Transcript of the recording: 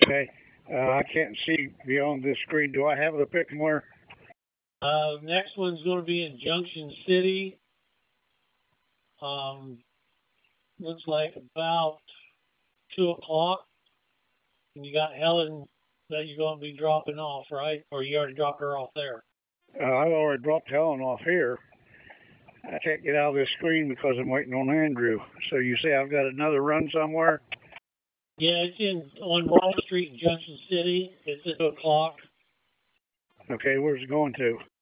Okay. I can't see beyond this screen. Do I have the pick and where? Next one's going to be in Junction City. Looks like about 2 o'clock. And you got Helen that you're going to be dropping off, right? Or you already dropped her off there? I've already dropped Helen off here. I can't get out of this screen because I'm waiting on Andrew. So you say I've got another run somewhere? Yeah, it's on Wall Street in Junction City. It's at 2 o'clock. Okay, where's it going to?